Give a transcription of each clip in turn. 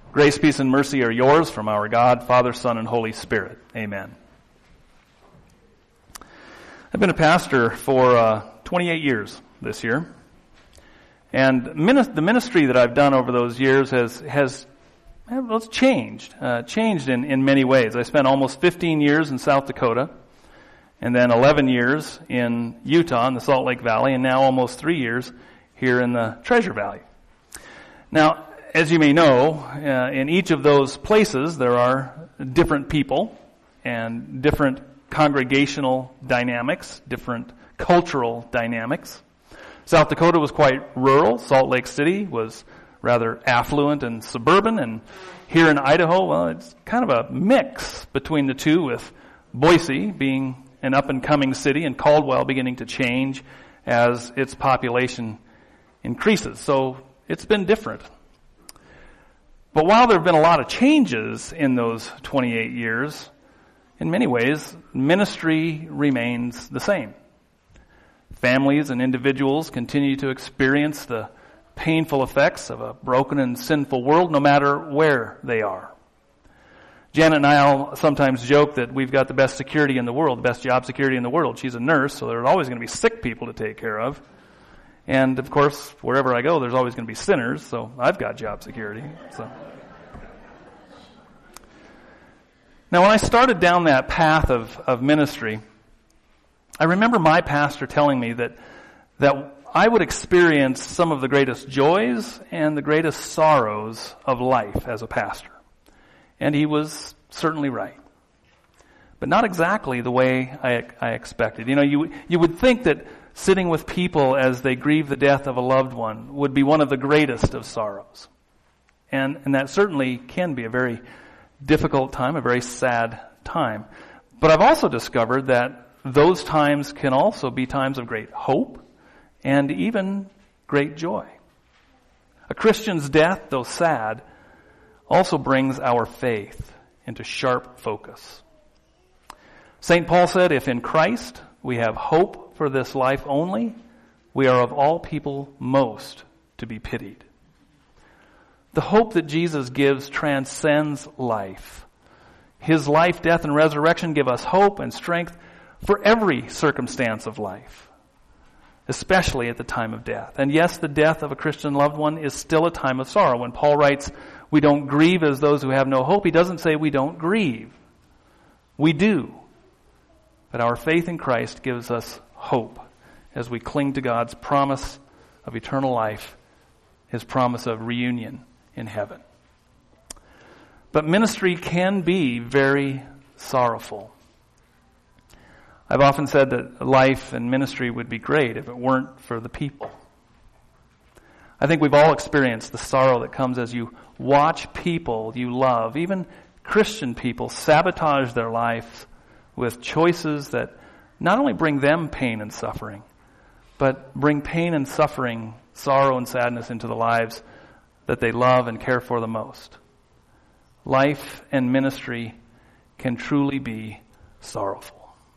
Grace, peace, and mercy are yours from our God, Father, Son, and Holy Spirit. Amen. I've been a pastor for 28 years this year. And the ministry that I've done over those years has changed in many ways. I spent almost 15 years in South Dakota, and then 11 years in Utah in the Salt Lake Valley, and now almost 3 years here in the Treasure Valley. Now, as you may know, in each of those places there are different people and different congregational dynamics, different cultural dynamics. South Dakota was quite rural. Salt Lake City was rather affluent and suburban. And here in Idaho, well, it's kind of a mix between the two, with Boise being an up-and-coming city and Caldwell beginning to change as its population increases. So it's been different. But while there have been a lot of changes in those 28 years, in many ways, ministry remains the same. Families and individuals continue to experience the painful effects of a broken and sinful world, no matter where they are. Janet and I sometimes joke that we've got the best security in the world, the best job security in the world. She's a nurse, so there's always going to be sick people to take care of. And, of course, wherever I go, there's always going to be sinners, so I've got job security. Now, when I started down that path of ministry, I remember my pastor telling me that I would experience some of the greatest joys and the greatest sorrows of life as a pastor. And he was certainly right. But not exactly the way I expected. You know, you would think that sitting with people as they grieve the death of a loved one would be one of the greatest of sorrows. And that certainly can be a very difficult time, a very sad time. But I've also discovered that those times can also be times of great hope and even great joy. A Christian's death, though sad, also brings our faith into sharp focus. St. Paul said, "If in Christ we have hope for this life only, we are of all people most to be pitied." The hope that Jesus gives transcends life. His life, death, and resurrection give us hope and strength for every circumstance of life, especially at the time of death. And yes, the death of a Christian loved one is still a time of sorrow. When Paul writes, "We don't grieve as those who have no hope," he doesn't say we don't grieve. We do. But our faith in Christ gives us hope as we cling to God's promise of eternal life, His promise of reunion in heaven. But ministry can be very sorrowful. I've often said that life and ministry would be great if it weren't for the people. I think we've all experienced the sorrow that comes as you watch people you love, even Christian people, sabotage their lives with choices that not only bring them pain and suffering, but bring pain and suffering, sorrow and sadness into the lives that they love and care for the most. Life and ministry can truly be sorrowful.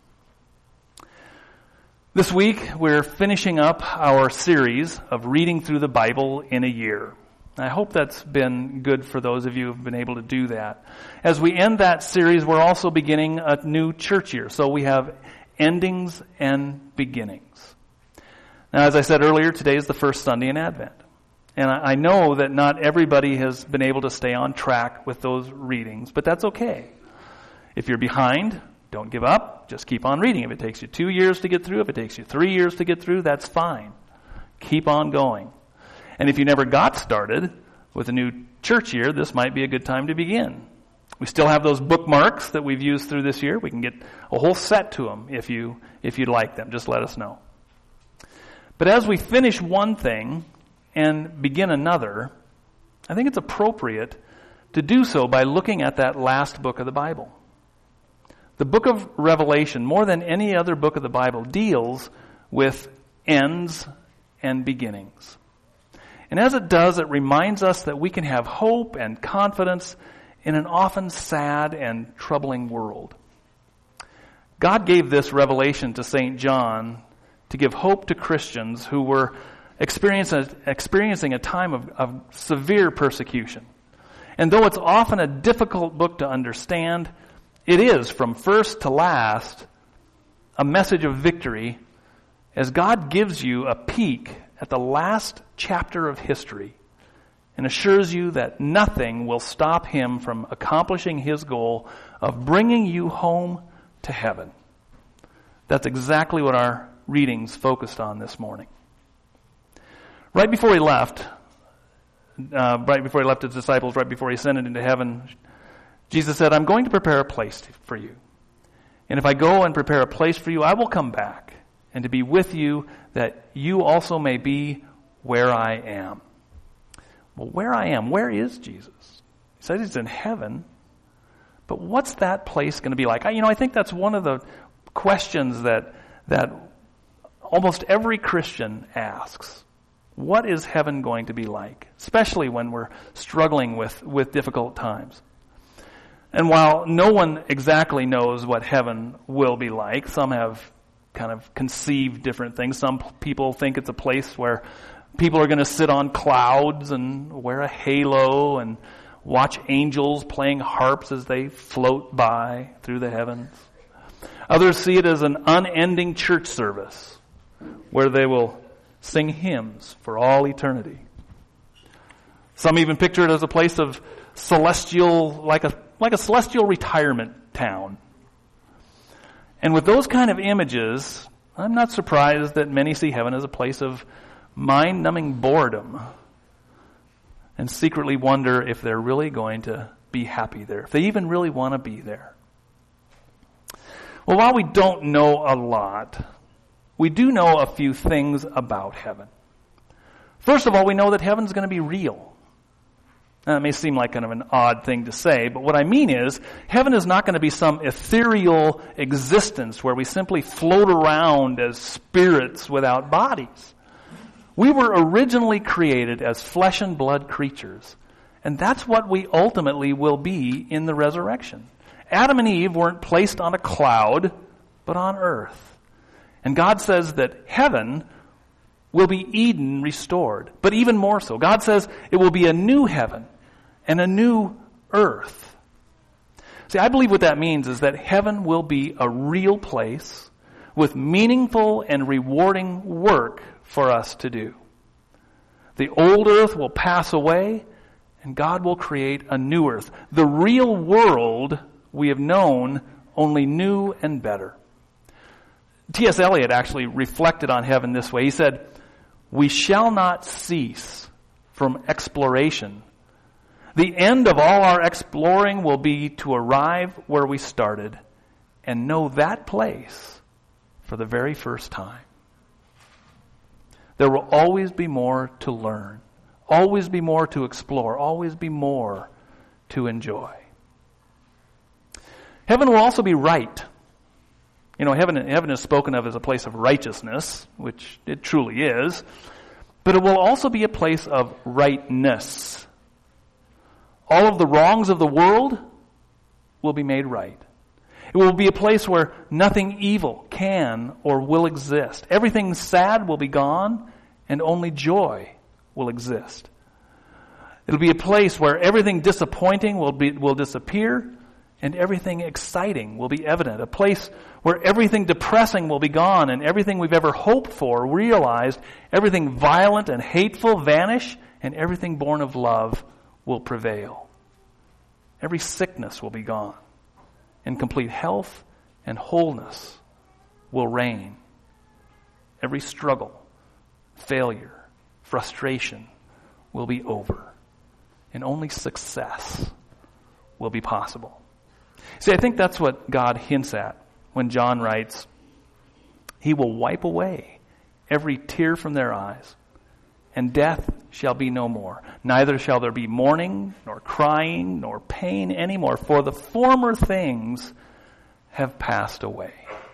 This week, we're finishing up our series of reading through the Bible in a year. I hope that's been good for those of you who have been able to do that. As we end that series, we're also beginning a new church year. So we have endings and beginnings. Now, as I said earlier, today is the first Sunday in Advent. And I know that not everybody has been able to stay on track with those readings, but that's okay. If you're behind, don't give up. Just keep on reading. If it takes you 2 years to get through, if it takes you 3 years to get through, that's fine. Keep on going. And if you never got started with a new church year, this might be a good time to begin. We still have those bookmarks that we've used through this year. We can get a whole set to them if you'd like them. Just let us know. But as we finish one thing and begin another, I think it's appropriate to do so by looking at that last book of the Bible. The book of Revelation, more than any other book of the Bible, deals with ends and beginnings. And as it does, it reminds us that we can have hope and confidence in an often sad and troubling world. God gave this revelation to St. John to give hope to Christians who were experiencing a time of severe persecution. And though it's often a difficult book to understand, it is, from first to last, a message of victory as God gives you a peek at the last chapter of history and assures you that nothing will stop him from accomplishing his goal of bringing you home to heaven. That's exactly what our readings focused on this morning. Right before he left his disciples, right before he ascended into heaven, Jesus said, I'm going to prepare a place for you. And if I go and prepare a place for you, I will come back and to be with you, that you also may be where I am. Well, where I am, where is Jesus? He says he's in heaven, but what's that place going to be like? I think that's one of the questions that almost every Christian asks. What is heaven going to be like? Especially when we're struggling with difficult times. And while no one exactly knows what heaven will be like, some have kind of conceived different things. Some people think it's a place where people are going to sit on clouds and wear a halo and watch angels playing harps as they float by through the heavens. Others see it as an unending church service where they will sing hymns for all eternity. Some even picture it as a place of celestial, like a celestial retirement town. And with those kind of images, I'm not surprised that many see heaven as a place of mind-numbing boredom and secretly wonder if they're really going to be happy there, if they even really want to be there. Well, while we don't know a lot, we do know a few things about heaven. First of all, we know that heaven's going to be real. Now, it may seem like kind of an odd thing to say, but what I mean is, heaven is not going to be some ethereal existence where we simply float around as spirits without bodies. We were originally created as flesh and blood creatures, and that's what we ultimately will be in the resurrection. Adam and Eve weren't placed on a cloud, but on earth. And God says that heaven will be Eden restored. But even more so, God says it will be a new heaven and a new earth. See, I believe what that means is that heaven will be a real place with meaningful and rewarding work for us to do. The old earth will pass away and God will create a new earth. The real world we have known, only new and better. T.S. Eliot actually reflected on heaven this way. He said, "We shall not cease from exploration. The end of all our exploring will be to arrive where we started and know that place for the very first time." There will always be more to learn, always be more to explore, always be more to enjoy. Heaven will also be right. You know, heaven is spoken of as a place of righteousness, which it truly is, but it will also be a place of rightness. All of the wrongs of the world will be made right. It will be a place where nothing evil can or will exist. Everything sad will be gone, and only joy will exist. It'll be a place where everything disappointing will disappear, and everything exciting will be evident. A place where everything depressing will be gone, and everything we've ever hoped for realized, everything violent and hateful vanish, and everything born of love will prevail. Every sickness will be gone, and complete health and wholeness will reign. Every struggle, failure, frustration will be over, and only success will be possible. See, I think that's what God hints at when John writes, "He will wipe away every tear from their eyes, and death shall be no more. Neither shall there be mourning, nor crying, nor pain anymore, for the former things have passed away."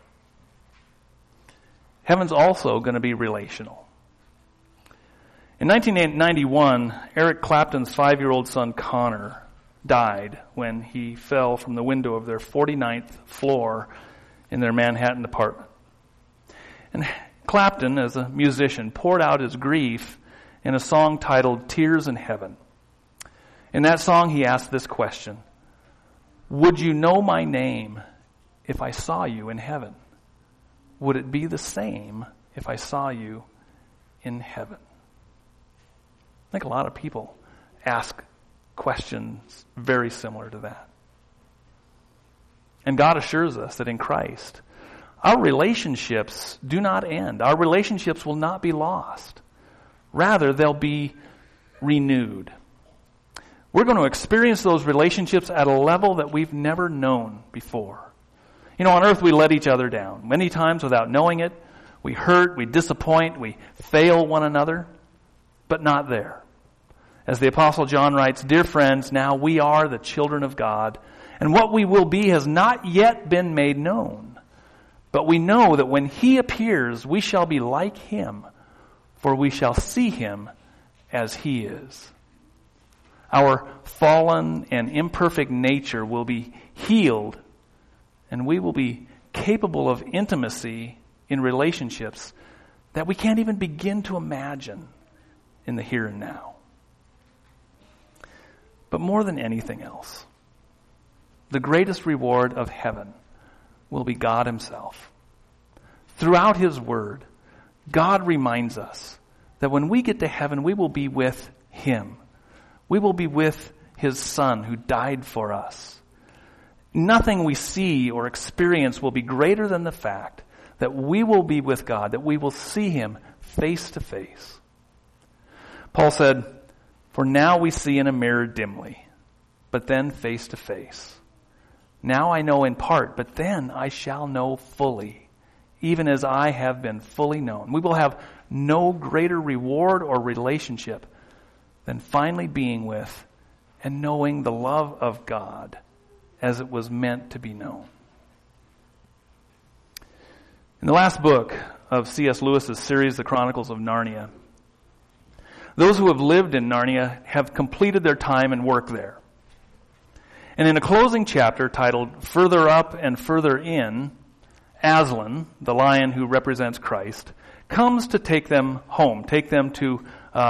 Heaven's also going to be relational. In 1991, Eric Clapton's 5-year-old son Connor died when he fell from the window of their 49th floor in their Manhattan apartment. And Clapton, as a musician, poured out his grief in a song titled "Tears in Heaven." In that song, he asked this question: would you know my name if I saw you in heaven? Would it be the same if I saw you in heaven? I think a lot of people ask questions very similar to that. And God assures us that in Christ, our relationships do not end. Our relationships will not be lost. Rather, they'll be renewed. We're going to experience those relationships at a level that we've never known before. You know, on earth we let each other down. Many times without knowing it, we hurt, we disappoint, we fail one another, but not there. As the Apostle John writes, "Dear friends, now we are the children of God, and what we will be has not yet been made known. But we know that when he appears, we shall be like him, for we shall see him as he is." Our fallen and imperfect nature will be healed, and we will be capable of intimacy in relationships that we can't even begin to imagine in the here and now. But more than anything else, the greatest reward of heaven will be God himself. Throughout his word, God reminds us that when we get to heaven, we will be with him. We will be with his Son who died for us. Nothing we see or experience will be greater than the fact that we will be with God, that we will see him face to face. Paul said, "For now we see in a mirror dimly, but then face to face. Now I know in part, but then I shall know fully, even as I have been fully known." We will have no greater reward or relationship than finally being with and knowing the love of God as it was meant to be known. In the last book of C.S. Lewis's series, The Chronicles of Narnia, those who have lived in Narnia have completed their time and work there. And in a closing chapter titled "Further Up and Further In," Aslan, the lion who represents Christ, comes to take them home, take them to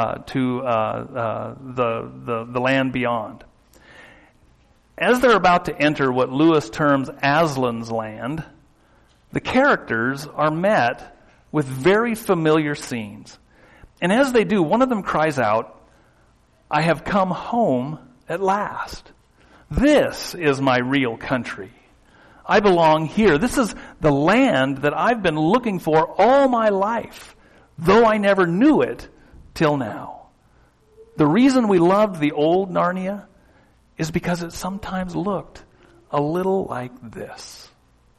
the land beyond. As they're about to enter what Lewis terms Aslan's land, the characters are met with very familiar scenes. And as they do, one of them cries out, "I have come home at last. This is my real country. I belong here. This is the land that I've been looking for all my life, though I never knew it till now." The reason we loved the old Narnia is because it sometimes looked a little like this.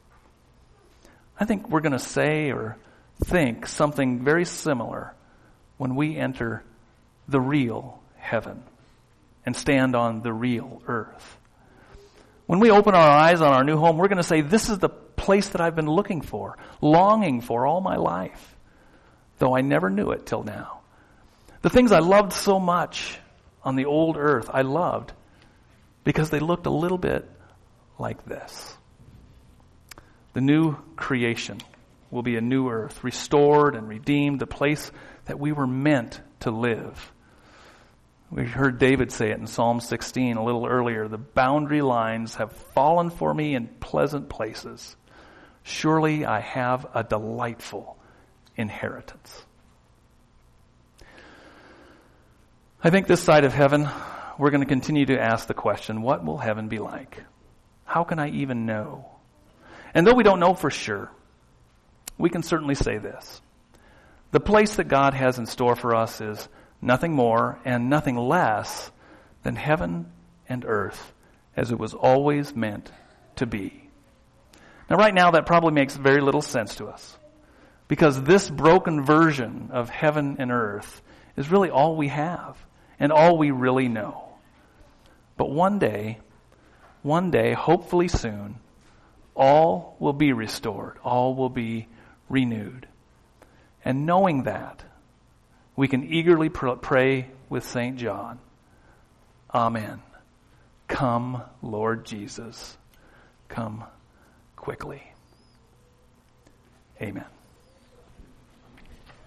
I think we're going to say or think something very similar when we enter the real heaven and stand on the real earth. When we open our eyes on our new home, we're going to say, "This is the place that I've been looking for, longing for all my life, though I never knew it till now." The things I loved so much on the old earth, I loved because they looked a little bit like this. The new creation will be a new earth, restored and redeemed, the place that we were meant to live. We heard David say it in Psalm 16 a little earlier. "The boundary lines have fallen for me in pleasant places. Surely I have a delightful inheritance." I think this side of heaven, we're going to continue to ask the question, what will heaven be like? How can I even know? And though we don't know for sure, we can certainly say this: the place that God has in store for us is nothing more and nothing less than heaven and earth as it was always meant to be. Now, right now, that probably makes very little sense to us, because this broken version of heaven and earth is really all we have and all we really know. But one day, hopefully soon, all will be restored, all will be renewed. And knowing that, we can eagerly pray with St. John, "Amen. Come, Lord Jesus. Come quickly." Amen.